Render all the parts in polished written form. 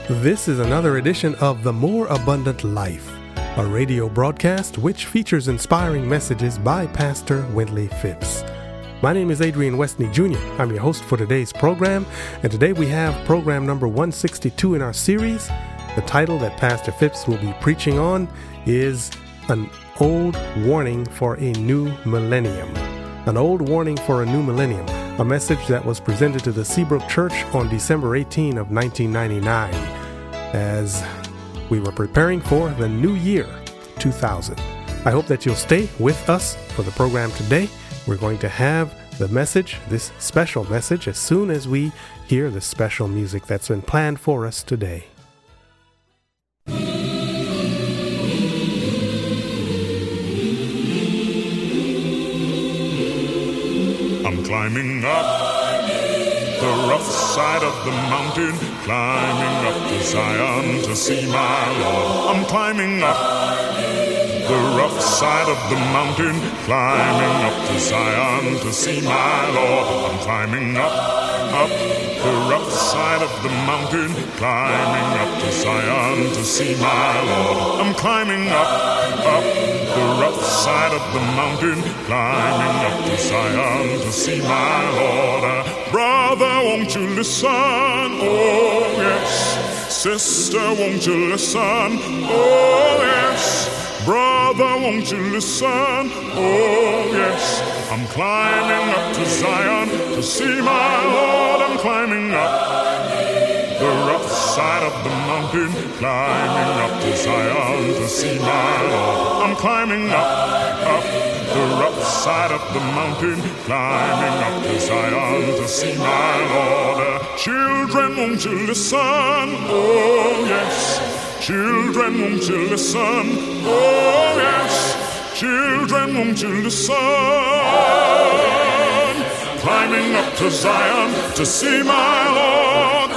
This is another edition of The More Abundant Life, a radio broadcast which features inspiring messages by Pastor Wendley Phipps. My name is Adrian Westney Jr. I'm your host for today's program, and today we have program number 162 in our series. The title that Pastor Phipps will be preaching on is An Old Warning for a New Millennium. An Old Warning for a New Millennium, a message that was presented to the Seabrook Church on December 18 of 1999 as we were preparing for the new year, 2000. I hope that you'll stay with us for the program today. We're going to have the message, this special message, as soon as we hear the special music that's been planned for us today. I'm climbing up the rough side of the mountain, climbing up to Zion to see my Lord. I'm climbing up the rough side of the mountain, climbing up to Zion to see my Lord. I'm climbing up the rough side of the mountain, climbing up to Zion to see my Lord. I'm climbing up the rough side of the mountain, climbing up to Zion to see my Lord. Brother, won't you listen? Oh, yes. Sister, won't you listen? Oh, yes. Brother, won't you listen? Oh, yes. I'm climbing up to Zion to see my Lord. I'm climbing up the rough side of the mountain, climbing up to Zion to see my Lord. I'm climbing up the rough side of the mountain, climbing up to Zion to see my Lord. Children, won't you listen? Oh, yes. Children, won't you listen? Oh, yes. Children, won't you listen? Climbing up to Zion to see my Lord.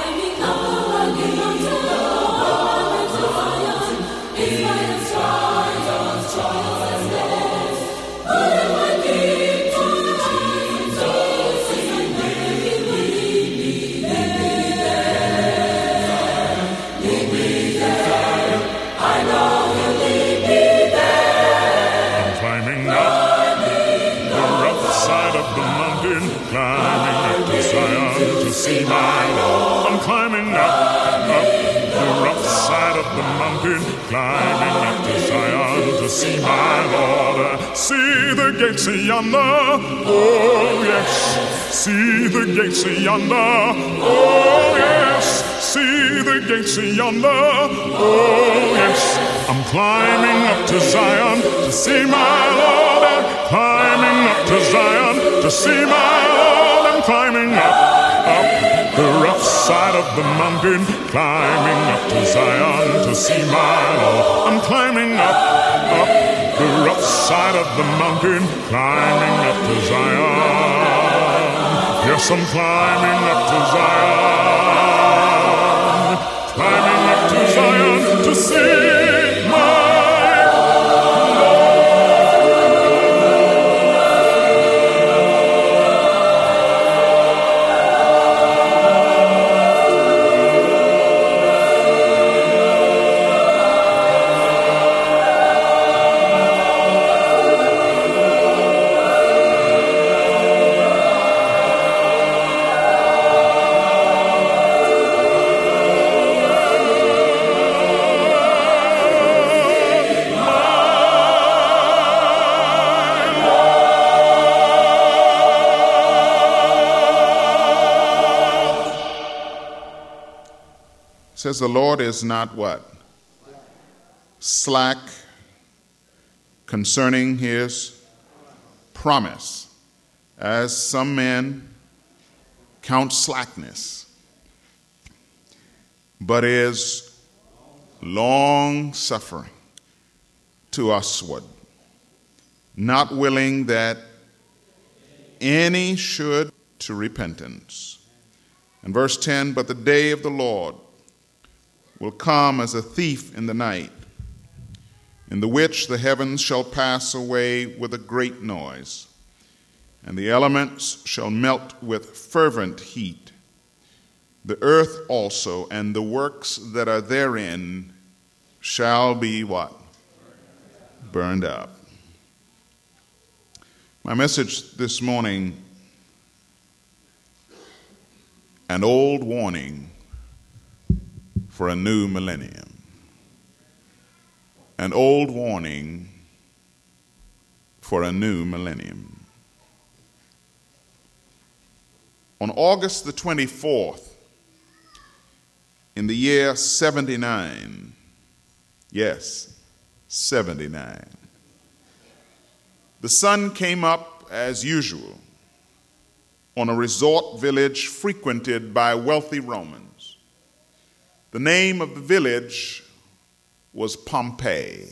See my Lord. I'm climbing up the rough side of the mountain, climbing up to Zion to see my Lord. See the gates yonder, oh yes. See the gates yonder, oh yes. See the gates yonder, oh yes. I'm climbing up to Zion to see my Lord. I'm climbing up to Zion to see my Lord. I'm climbing up the rough side of the mountain, climbing up to Zion to see my Lord. I'm climbing up the rough side of the mountain, climbing up to Zion. Yes, I'm climbing up to Zion, climbing up to Zion to see my Lord. Says the Lord is not what? Slack concerning his promise, as some men count slackness, but is long suffering to usward, not willing that any should to repentance. And verse 10, but the day of the Lord will come as a thief in the night, in the which the heavens shall pass away with a great noise, and the elements shall melt with fervent heat, the earth also and the works that are therein shall be what? Burned up. My message this morning, an old warning for a new millennium. An old warning for a new millennium. On August the 24th, in the year 79, yes, 79, the sun came up as usual on a resort village frequented by wealthy Romans. The name of the village was Pompeii.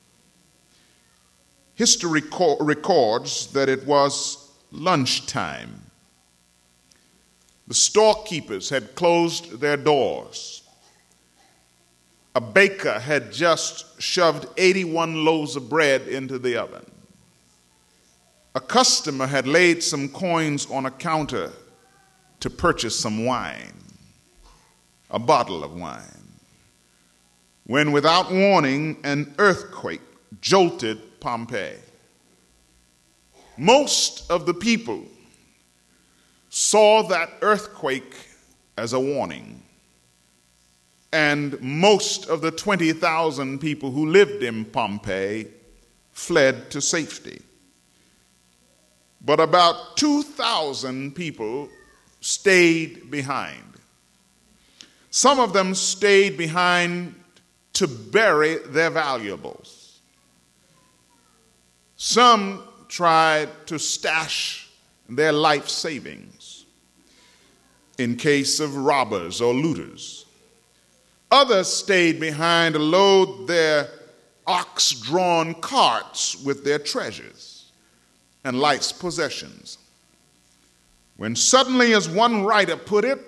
History records that it was lunchtime. The storekeepers had closed their doors. A baker had just shoved 81 loaves of bread into the oven. A customer had laid some coins on a counter to purchase some wine, a bottle of wine, when without warning an earthquake jolted Pompeii. Most of the people saw that earthquake as a warning, and most of the 20,000 people who lived in Pompeii fled to safety. But about 2,000 people stayed behind. Some of them stayed behind to bury their valuables. Some tried to stash their life savings in case of robbers or looters. Others stayed behind to load their ox-drawn carts with their treasures and life's possessions. When suddenly, as one writer put it,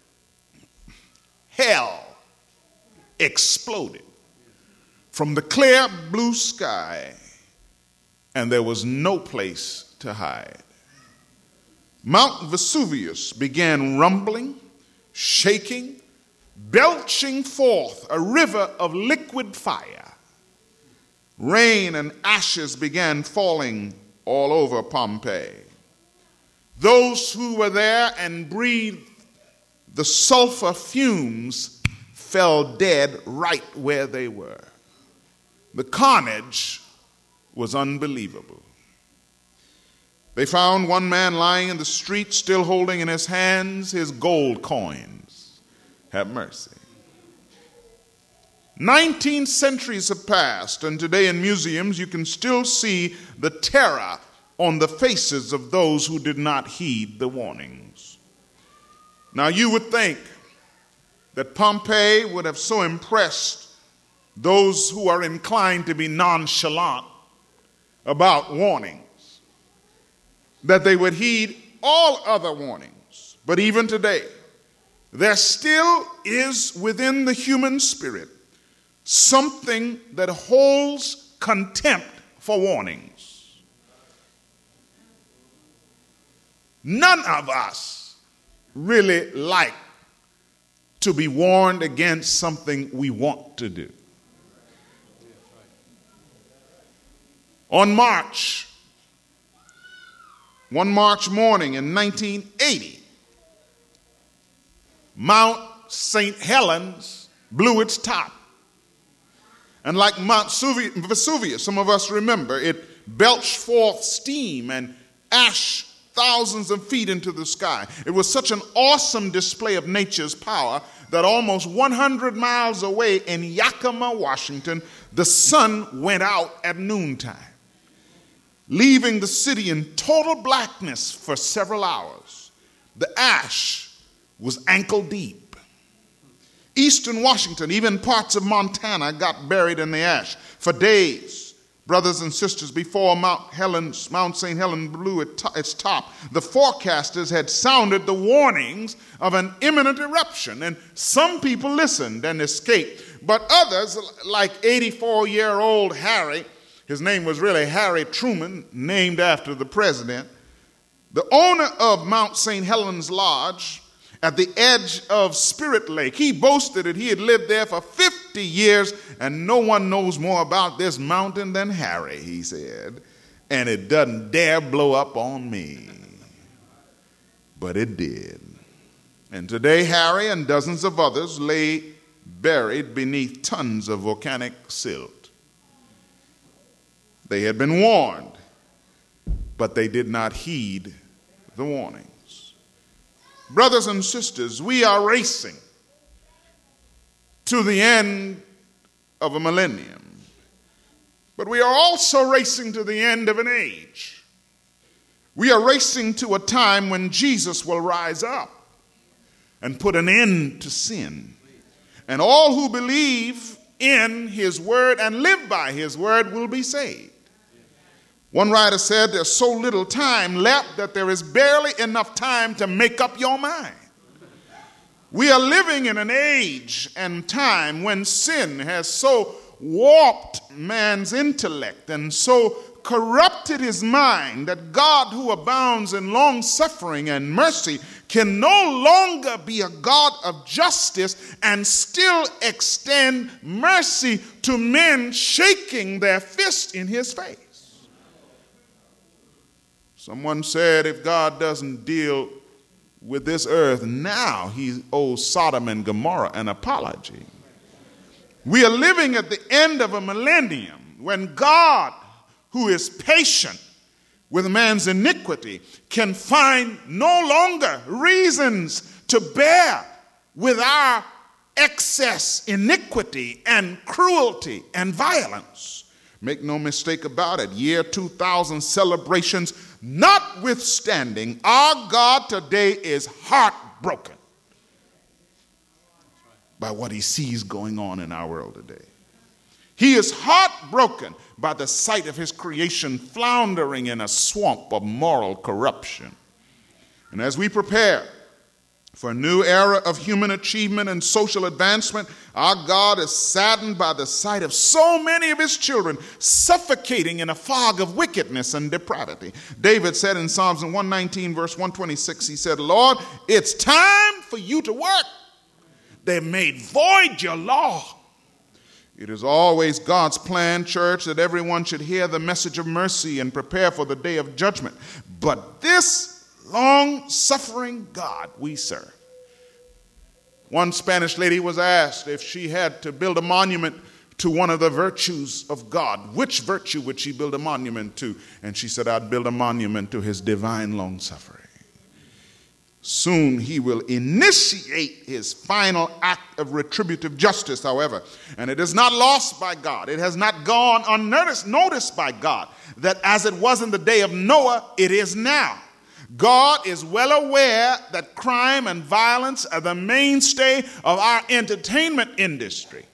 hell exploded from the clear blue sky, and there was no place to hide. Mount Vesuvius began rumbling, shaking, belching forth a river of liquid fire. Rain and ashes began falling all over Pompeii. Those who were there and breathed the sulfur fumes fell dead right where they were. The carnage was unbelievable. They found one man lying in the street, still holding in his hands his gold coins. Have mercy. 19 centuries have passed, and today in museums you can still see the terror on the faces of those who did not heed the warnings. Now you would think that Pompeii would have so impressed those who are inclined to be nonchalant about warnings that they would heed all other warnings. But even today, there still is within the human spirit something that holds contempt for warnings. None of us really like to be warned against something we want to do. On one March morning in 1980, Mount St. Helens blew its top. And like Mount Vesuvius, some of us remember, it belched forth steam and ash thousands of feet into the sky. It was such an awesome display of nature's power that almost 100 miles away in Yakima, Washington, the sun went out at noontime, leaving the city in total blackness for several hours. The ash was ankle deep. Eastern Washington, even parts of Montana, got buried in the ash. For days, brothers and sisters, before Mount St. Helens blew its top, the forecasters had sounded the warnings of an imminent eruption, and some people listened and escaped. But others, like 84-year-old Harry, his name was really Harry Truman, named after the president, the owner of Mount St. Helens Lodge, at the edge of Spirit Lake. He boasted that he had lived there for 50 years, and no one knows more about this mountain than Harry, he said. And it doesn't dare blow up on me. But it did. And today, Harry and dozens of others lay buried beneath tons of volcanic silt. They had been warned, but they did not heed the warnings. Brothers and sisters, we are racing to the end of a millennium, but we are also racing to the end of an age. We are racing to a time when Jesus will rise up and put an end to sin. And all who believe in his word and live by his word will be saved. One writer said there's so little time left that there is barely enough time to make up your mind. We are living in an age and time when sin has so warped man's intellect and so corrupted his mind that God, who abounds in long suffering and mercy, can no longer be a God of justice and still extend mercy to men shaking their fist in his face. Someone said if God doesn't deal with this earth now, he owes Sodom and Gomorrah an apology. We are living at the end of a millennium when God, who is patient with man's iniquity, can find no longer reasons to bear with our excess iniquity and cruelty and violence. Make no mistake about it, year 2000 celebrations notwithstanding, our God today is heartbroken by what he sees going on in our world today. He is heartbroken by the sight of his creation floundering in a swamp of moral corruption. And as we prepare for a new era of human achievement and social advancement, our God is saddened by the sight of so many of his children suffocating in a fog of wickedness and depravity. David said in Psalms 119, verse 126, he said, Lord, it's time for you to work. They made void your law. It is always God's plan, church, that everyone should hear the message of mercy and prepare for the day of judgment. But this long-suffering God we serve. One Spanish lady was asked if she had to build a monument to one of the virtues of God, which virtue would she build a monument to? And she said, I'd build a monument to his divine long-suffering. Soon he will initiate his final act of retributive justice, however. And it is not lost by God. It has not gone unnoticed by God that as it was in the day of Noah, it is now. God is well aware that crime and violence are the mainstay of our entertainment industry.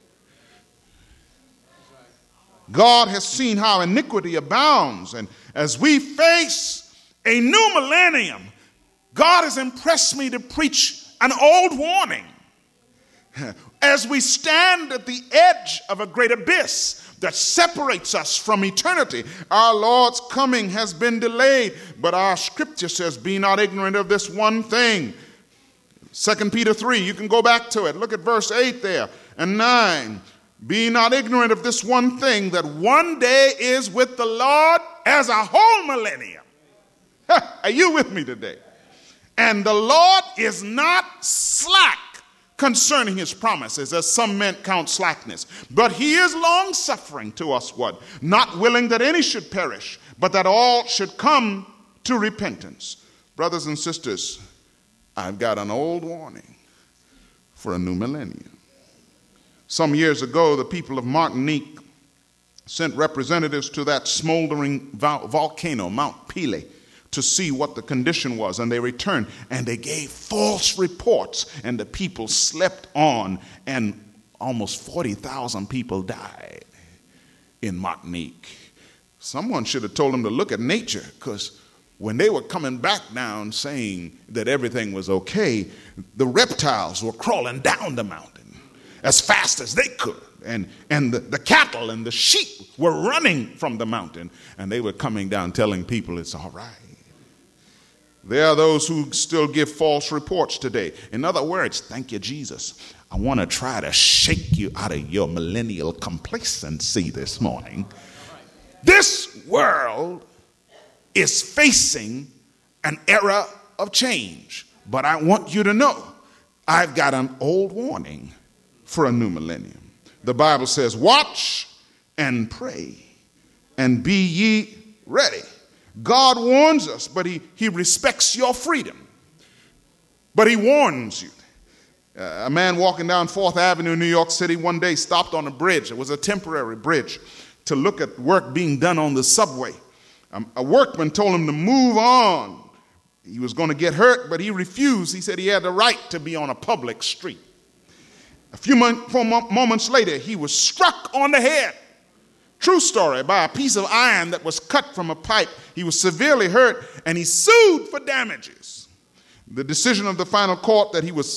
God has seen how iniquity abounds. And as we face a new millennium, God has impressed me to preach an old warning. As we stand at the edge of a great abyss that separates us from eternity, our Lord's coming has been delayed, but our scripture says, be not ignorant of this one thing. 2 Peter 3, you can go back to it. Look at verse 8 there and 9. Be not ignorant of this one thing, that one day is with the Lord as a whole millennium. Are you with me today? And the Lord is not slack concerning his promises, as some men count slackness. But he is long-suffering to us, not willing that any should perish, but that all should come to repentance. Brothers and sisters, I've got an old warning for a new millennium. Some years ago, the people of Martinique sent representatives to that smoldering volcano, Mount Pelee, to see what the condition was, and they returned and they gave false reports, and the people slept on, and almost 40,000 people died in Martinique. Someone should have told them to look at nature, because when they were coming back down saying that everything was okay, the reptiles were crawling down the mountain as fast as they could, and the cattle and the sheep were running from the mountain, and they were coming down telling people it's all right. There are those who still give false reports today. In other words, thank you, Jesus. I want to try to shake you out of your millennial complacency this morning. This world is facing an era of change. But I want you to know, I've got an old warning for a new millennium. The Bible says, watch and pray and be ye ready. God warns us, but he respects your freedom. But he warns you. A man walking down 4th Avenue in New York City one day stopped on a bridge. It was a temporary bridge to look at work being done on the subway. A workman told him to move on. He was going to get hurt, but he refused. He said he had the right to be on a public street. A few moments later, he was struck on the head. True story, by a piece of iron that was cut from a pipe. He was severely hurt, and he sued for damages. The decision of the final court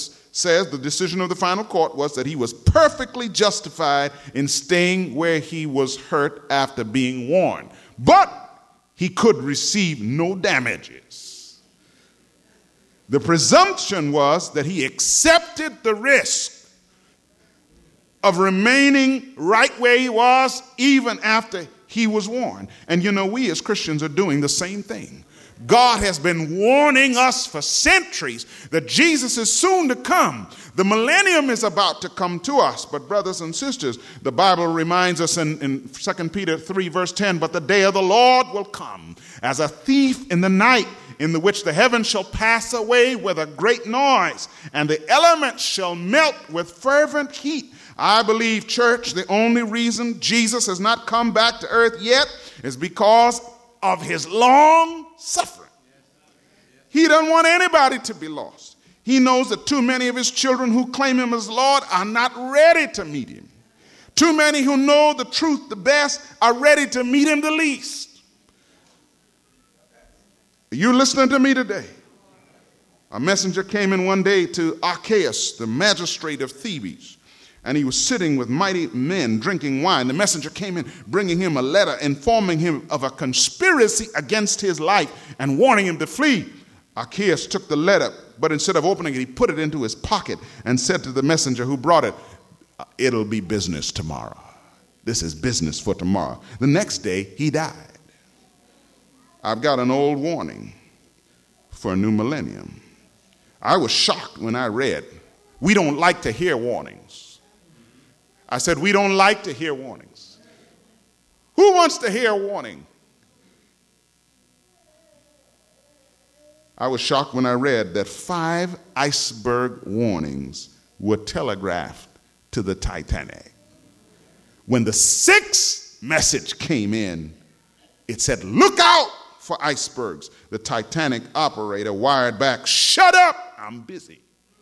was that he was perfectly justified in staying where he was hurt after being warned. But he could receive no damages. The presumption was that he accepted the risk of remaining right where he was even after he was warned. And you know, we as Christians are doing the same thing. God has been warning us for centuries that Jesus is soon to come. The millennium is about to come to us. But brothers and sisters, the Bible reminds us in 2 Peter 3 verse 10, but the day of the Lord will come as a thief in the night, in the which the heavens shall pass away with a great noise, and the elements shall melt with fervent heat. I believe, church, the only reason Jesus has not come back to earth yet is because of his long suffering. He doesn't want anybody to be lost. He knows that too many of his children who claim him as Lord are not ready to meet him. Too many who know the truth the best are ready to meet him the least. Are you listening to me today? A messenger came in one day to Archias, the magistrate of Thebes, and he was sitting with mighty men drinking wine. The messenger came in bringing him a letter informing him of a conspiracy against his life and warning him to flee. Archias took the letter, but instead of opening it, he put it into his pocket and said to the messenger who brought it, "It'll be business tomorrow. This is business for tomorrow." The next day, he died. I've got an old warning for a new millennium. I was shocked when I read, we don't like to hear warnings. I said, we don't like to hear warnings. Who wants to hear a warning? I was shocked when I read that 5 iceberg warnings were telegraphed to the Titanic. When the 6th message came in, it said, look out for icebergs. The Titanic operator wired back, shut up, I'm busy.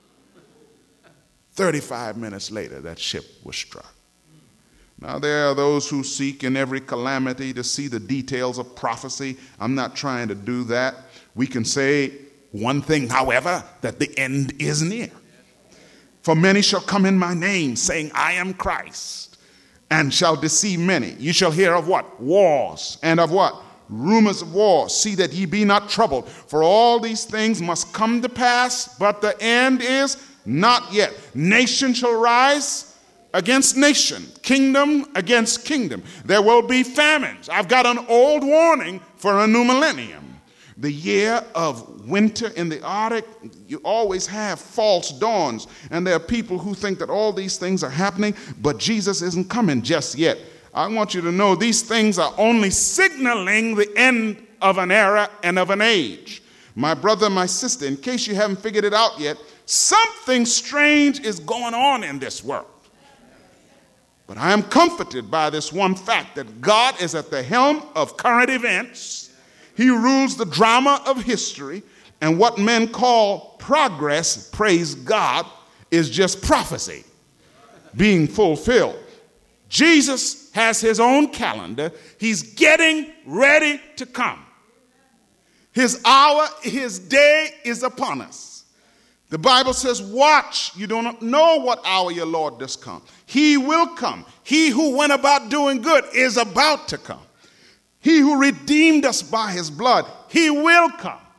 35 minutes later, that ship was struck. Now, there are those who seek in every calamity to see the details of prophecy. I'm not trying to do that. We can say one thing, however, that the end is near. For many shall come in my name, saying, I am Christ, and shall deceive many. You shall hear of what? Wars, and of what? Rumors of wars. See that ye be not troubled. For all these things must come to pass, but the end is not yet. Nation shall rise against nation, kingdom against kingdom. There will be famines. I've got an old warning for a new millennium. The year of winter in the Arctic, you always have false dawns. And there are people who think that all these things are happening, but Jesus isn't coming just yet. I want you to know these things are only signaling the end of an era and of an age. My brother, my sister, in case you haven't figured it out yet, something strange is going on in this world. But I am comforted by this one fact, that God is at the helm of current events. He rules the drama of history, and what men call progress, praise God, is just prophecy being fulfilled. Jesus has his own calendar. He's getting ready to come. His hour, his day is upon us. The Bible says, watch. You don't know what hour your Lord does come. He will come. He who went about doing good is about to come. He who redeemed us by his blood, he will come.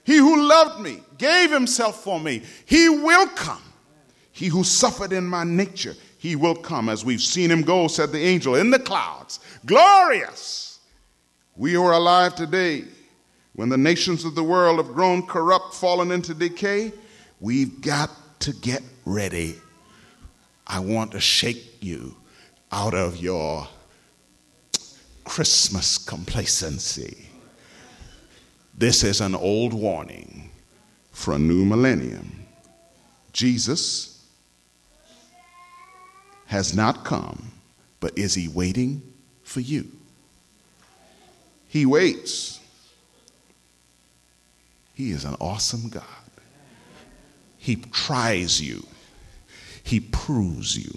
He who loved me, gave himself for me, he will come. He who suffered in my nature, he will come. As we've seen him go, said the angel, in the clouds, glorious. We who are alive today, when the nations of the world have grown corrupt, fallen into decay, we've got to get ready. I want to shake you out of your Christmas complacency. This is an old warning for a new millennium. Jesus has not come, but is he waiting for you? He waits. He is an awesome God. He tries you. He proves you.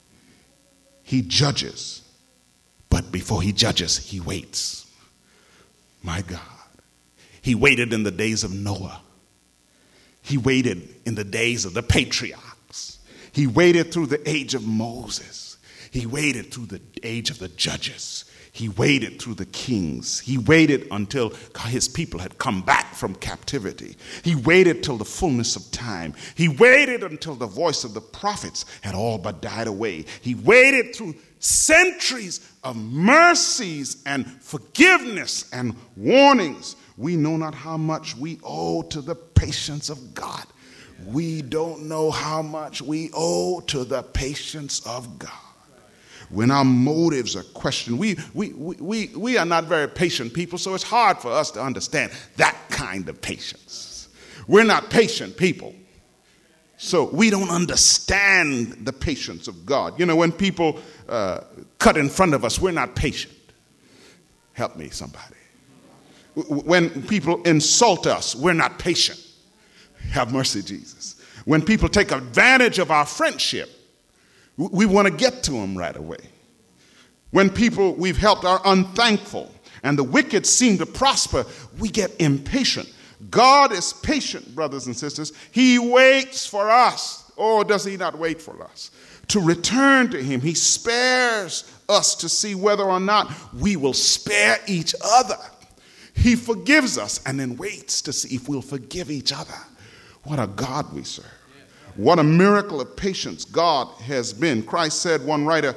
He judges. But before he judges, he waits. My God. He waited in the days of Noah. He waited in the days of the patriarchs. He waited through the age of Moses. He waited through the age of the judges. He waited through the kings. He waited until his people had come back from captivity. He waited till the fullness of time. He waited until the voice of the prophets had all but died away. He waited through centuries of mercies and forgiveness and warnings. We know not how much we owe to the patience of God. We don't know how much we owe to the patience of God. When our motives are questioned, we are not very patient people, so it's hard for us to understand that kind of patience. We're not patient people, so we don't understand the patience of God. You know, when people cut in front of us, we're not patient. Help me, somebody. When people insult us, we're not patient. Have mercy, Jesus. When people take advantage of our friendship, we want to get to them right away. When people we've helped are unthankful and the wicked seem to prosper, we get impatient. God is patient, brothers and sisters. He waits for us. Or does he not wait for us to return to him? He spares us to see whether or not we will spare each other. He forgives us and then waits to see if we'll forgive each other. What a God we serve. What a miracle of patience God has been. Christ said, one writer,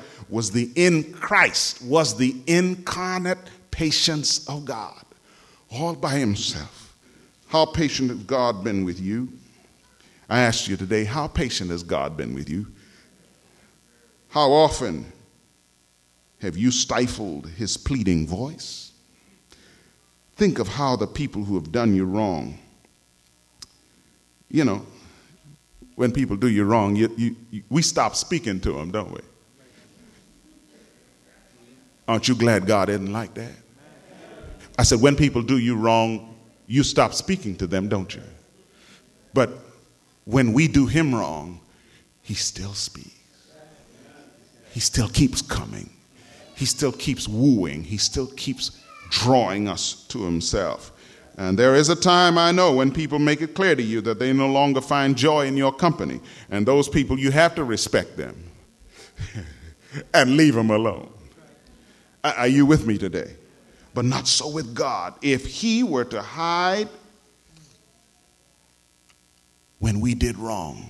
Christ was the incarnate patience of God, all by himself. How patient has God been with you? I asked you today, how patient has God been with you? How often have you stifled his pleading voice? Think of how the people who have done you wrong, you know, when people do you wrong, we stop speaking to them, don't we? Aren't you glad God isn't like that? I said, when people do you wrong, you stop speaking to them, don't you? But when we do him wrong, he still speaks. He still keeps coming. He still keeps wooing. He still keeps drawing us to himself. And there is a time, I know, when people make it clear to you that they no longer find joy in your company. And those people, you have to respect them and leave them alone. Are you with me today? But not so with God. If he were to hide when we did wrong,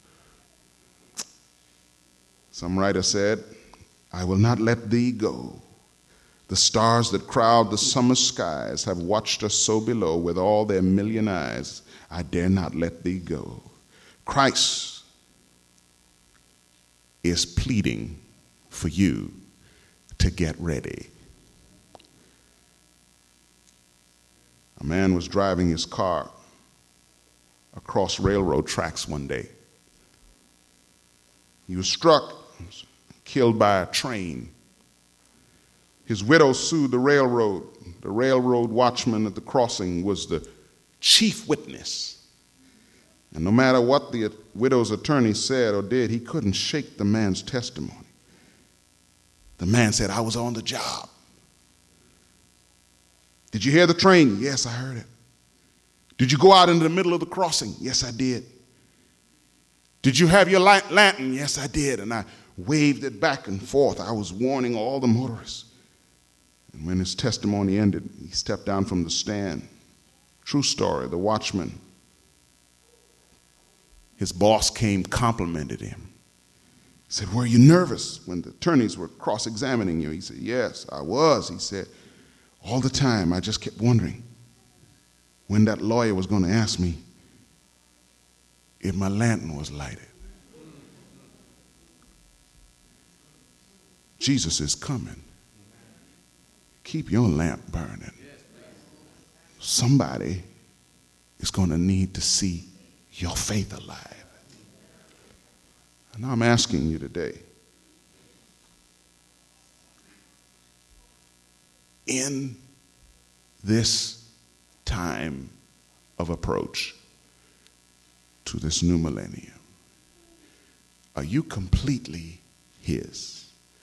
some writer said, I will not let thee go. The stars that crowd the summer skies have watched us so below with all their million eyes. I dare not let thee go. Christ is pleading for you to get ready. A man was driving his car across railroad tracks one day. He was struck, killed by a train. His widow sued the railroad. The railroad watchman at the crossing was the chief witness. And no matter what the widow's attorney said or did, he couldn't shake the man's testimony. The man said, I was on the job. Did you hear the train? Yes, I heard it. Did you go out into the middle of the crossing? Yes, I did. Did you have your lantern? Yes, I did. And I waved it back and forth. I was warning all the motorists. And when his testimony ended, he stepped down from the stand True story. The watchman, his boss came, complimented him. He said, "Were you nervous when the attorneys were cross-examining you?" He said, "Yes, I was." He said, "All the time I just kept wondering when that lawyer was going to ask me if my lantern was lighted." Jesus is coming. Keep your lamp burning. Somebody is going to need to see your faith alive. And I'm asking you today, in this time of approach to this new millennium, are you completely His?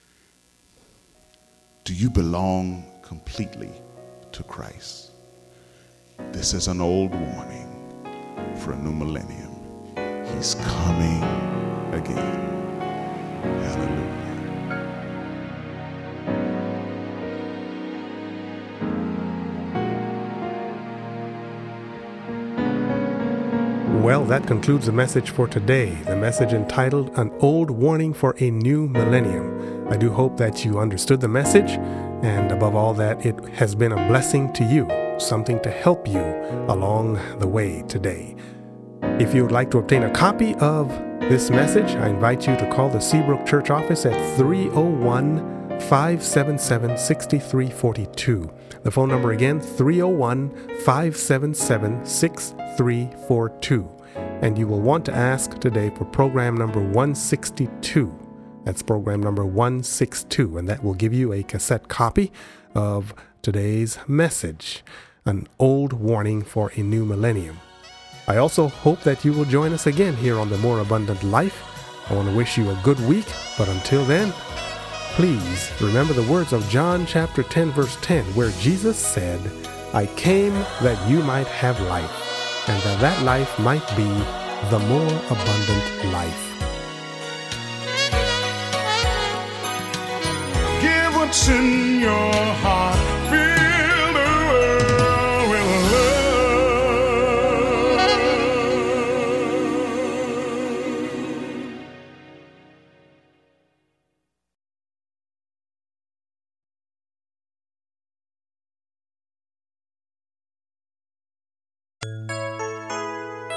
Do you belong completely to Christ? This is an old warning for a new millennium. He's coming again. Hallelujah. Well, that concludes the message for today, the message entitled An Old Warning for a New Millennium. I do hope that you understood the message, and above all that it has been a blessing to you, something to help you along the way today. If you would like to obtain a copy of this message, I invite you to call the Seabrook Church office at 301-577-6342. The phone number again, 301-577-6342. And you will want to ask today for program number 162. That's program number 162, and that will give you a cassette copy of today's message, An Old Warning for a New Millennium. I also hope that you will join us again here on The More Abundant Life. I want to wish you a good week, but until then, please remember the words of John chapter 10, verse 10, where Jesus said, "I came that you might have life, and that life might be the more abundant life." Give what's in your heart.